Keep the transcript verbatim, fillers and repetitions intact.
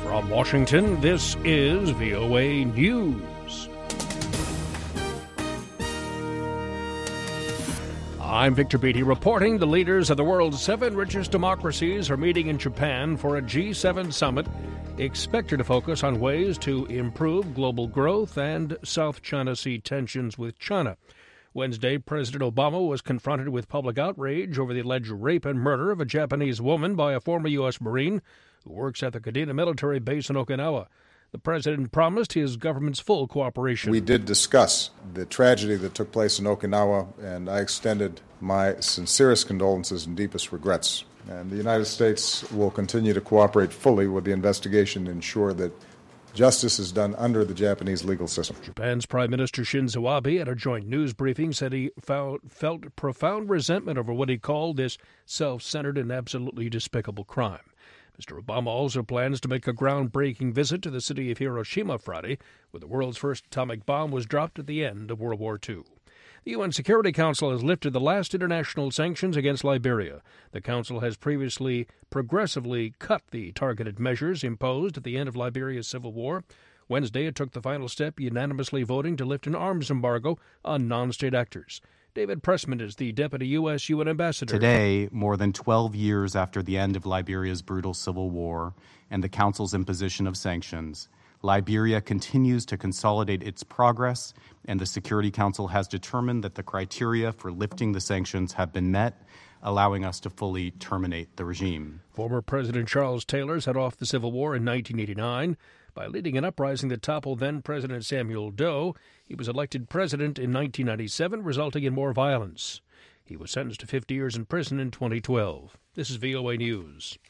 From Washington, this is V O A News. I'm Victor Beatty reporting the leaders of the world's seven richest democracies are meeting in Japan for a G seven summit expected to focus on ways to improve global growth and South China Sea tensions with China. Wednesday, President Obama was confronted with public outrage over the alleged rape and murder of a Japanese woman by a former U S Marine who works at the Kadena military base in Okinawa. The president promised his government's full cooperation. We did discuss the tragedy that took place in Okinawa, and I extended my sincerest condolences and deepest regrets. And the United States will continue to cooperate fully with the investigation to ensure that justice is done under the Japanese legal system. Japan's Prime Minister Shinzo Abe, at a joint news briefing, said he found, felt profound resentment over what he called this self-centered and absolutely despicable crime. Mister Obama also plans to make a groundbreaking visit to the city of Hiroshima Friday, where the world's first atomic bomb was dropped at the end of World War Two. The U N Security Council has lifted the last international sanctions against Liberia. The Council has previously progressively cut the targeted measures imposed at the end of Liberia's civil war. Wednesday, it took the final step, unanimously voting to lift an arms embargo on non-state actors. David Pressman is the deputy U S U N ambassador. Today, more than twelve years after the end of Liberia's brutal civil war and the Council's imposition of sanctions, Liberia continues to consolidate its progress, and the Security Council has determined that the criteria for lifting the sanctions have been met, allowing us to fully terminate the regime. Former President Charles Taylor set off the Civil War in nineteen eighty-nine by leading an uprising that toppled then-President Samuel Doe. He was elected president in nineteen ninety-seven, resulting in more violence. He was sentenced to fifty years in prison in twenty twelve. This is V O A News.